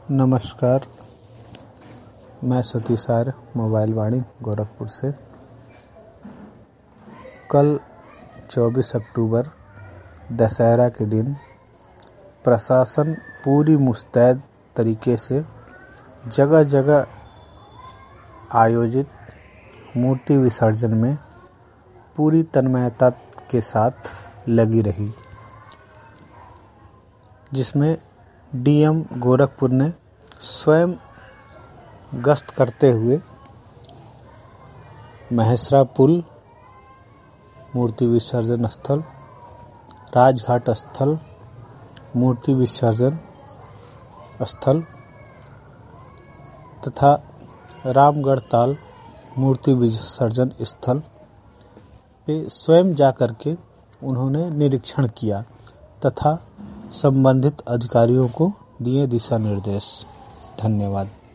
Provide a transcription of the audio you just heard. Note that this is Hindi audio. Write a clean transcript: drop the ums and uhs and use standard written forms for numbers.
नमस्कार, मैं सतीश आर्य मोबाइल वाणी गोरखपुर से। कल 24 अक्टूबर दशहरा के दिन प्रशासन पूरी मुस्तैद तरीके से जगह जगह आयोजित मूर्ति विसर्जन में पूरी तन्मयता के साथ लगी रही, जिसमें डीएम गोरखपुर ने स्वयं गश्त करते हुए महेसरा पुल, मूर्ति विसर्जन स्थल, राजघाट स्थल, मूर्ति विसर्जन स्थल तथा रामगढ़ ताल मूर्ति विसर्जन स्थल पे स्वयं जाकर के उन्होंने निरीक्षण किया तथा संबंधित अधिकारियों को दिए दिशा निर्देश। धन्यवाद।